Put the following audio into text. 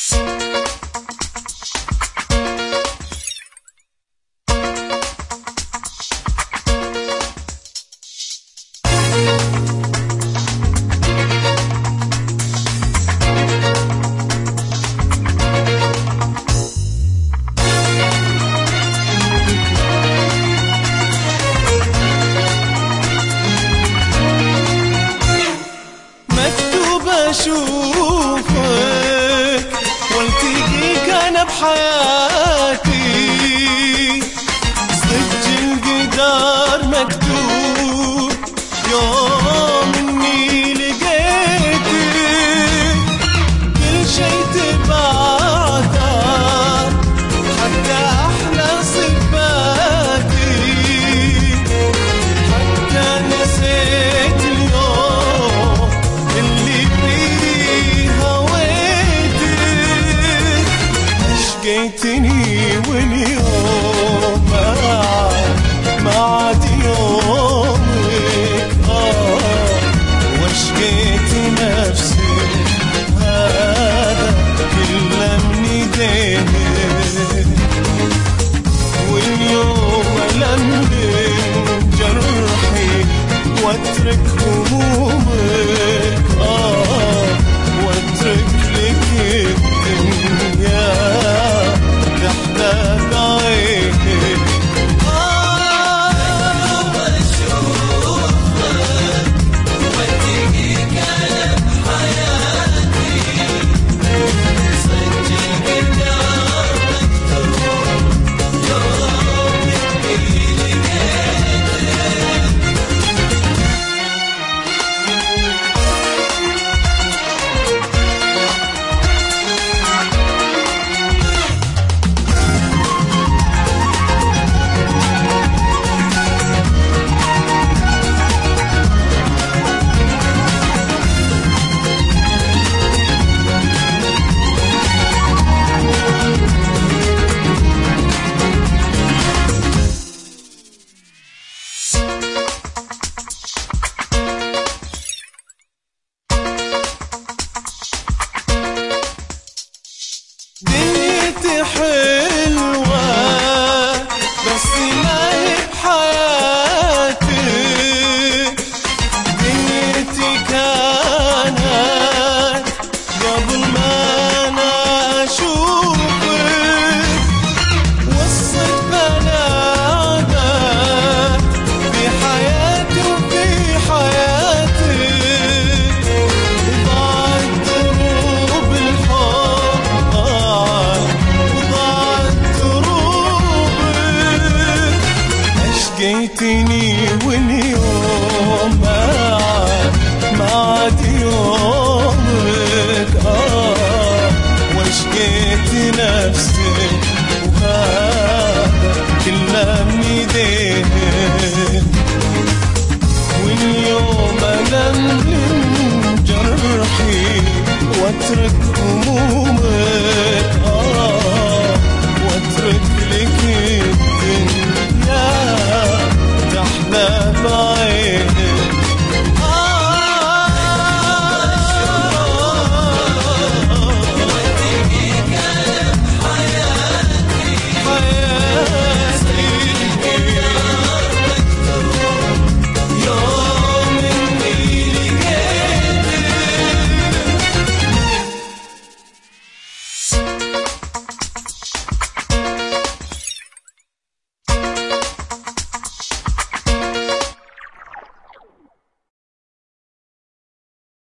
أشوفك والتقيك أنا بحياتي، صدق القدر مكتوب يوم إني لقيتك، كل شي تبعثر حتى أحلى صفاتي، حتى نسيت اليوم اللي فيه هويتك، عشقيتني واليوم ما عاد يومك، واشقيت نفسي هذا كله من ايديك، واليوم ألملم جرحي واترك همومك، واترك لك الدنيا تحت عينك. دنيتي حلوة بس ما هي بحياتي، دنيتي كانت قبل ما أنا أشوفك، والصدفة نادت في حياتي وفي حياتك، وضاعت دروب الحب عشقيتني واليوم ما عاد يومك، واشقيت نفسي وهذا كله من ايديك، واليوم ألملم جرحي واترك همومك،